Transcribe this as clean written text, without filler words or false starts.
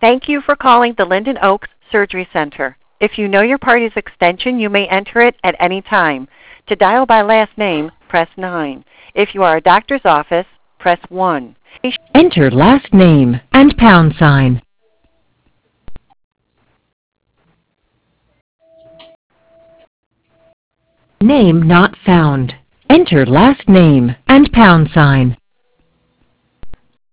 Thank you for calling the Linden Oaks Surgery Center. If you know your party's extension, you may enter it at any time. To dial by last name, press 9. If you are a doctor's office, press 1. Enter last name and pound sign. Name not found. Enter last name and pound sign.